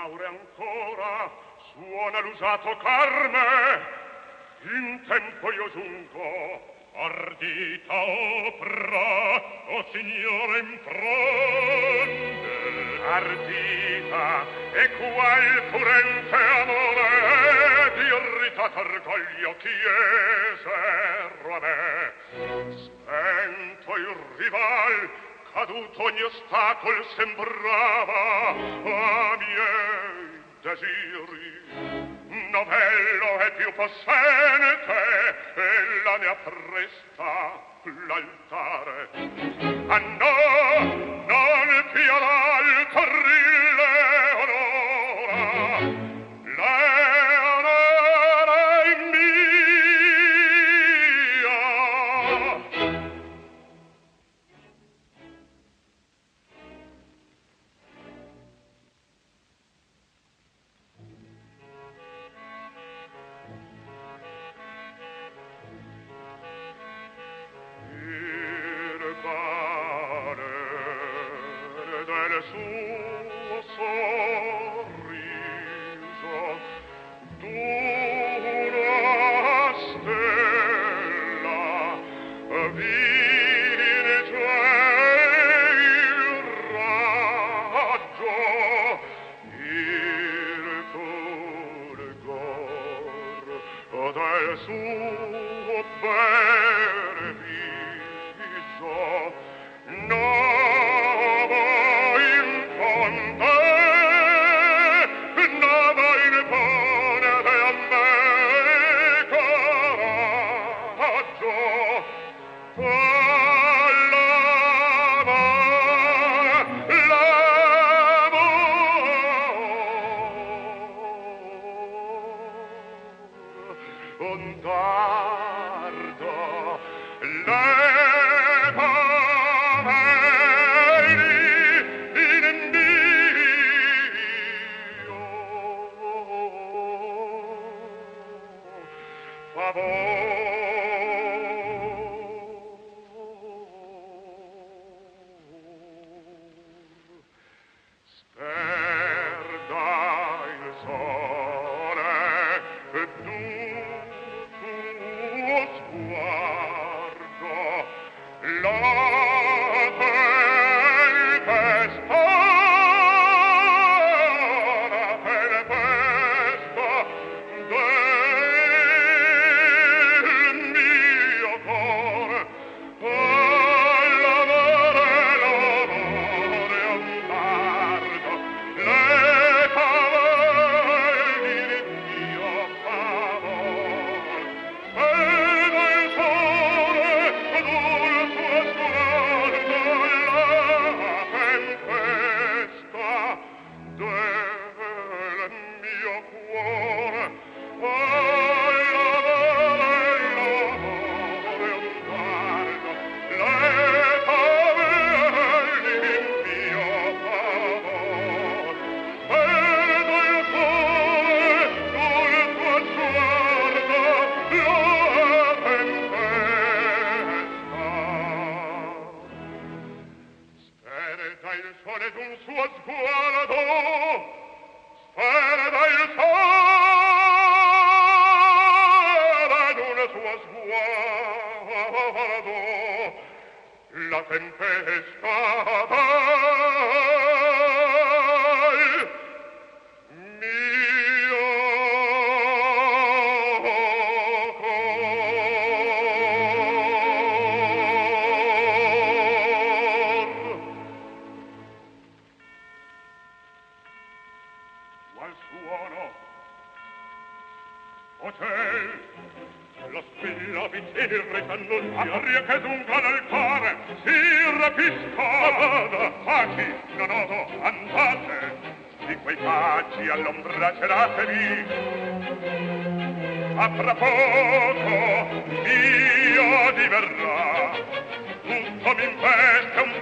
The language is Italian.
Laure ancora suona l'usato carme, in tempo io giungo, ardita opera, o signore imprende. Ardita, e qual furente amore, di irritato orgoglio chiesero a me. Spento il rival, caduto ogni ostacol sembrava a miei desiri. Novello e più possente, ella ne appresta l'altare. Ah no, non più l'alto Leonora, Leonora è mia. Del suo sorriso d'una stella vince il raggio, il fulgor del suo bel viso. La tempesta aria che dunque nel cuore si rapisca. Baci, non oso, andate, di quei baci all'ombra ceratevi. A fra poco mio diverrà, tutto m'investe un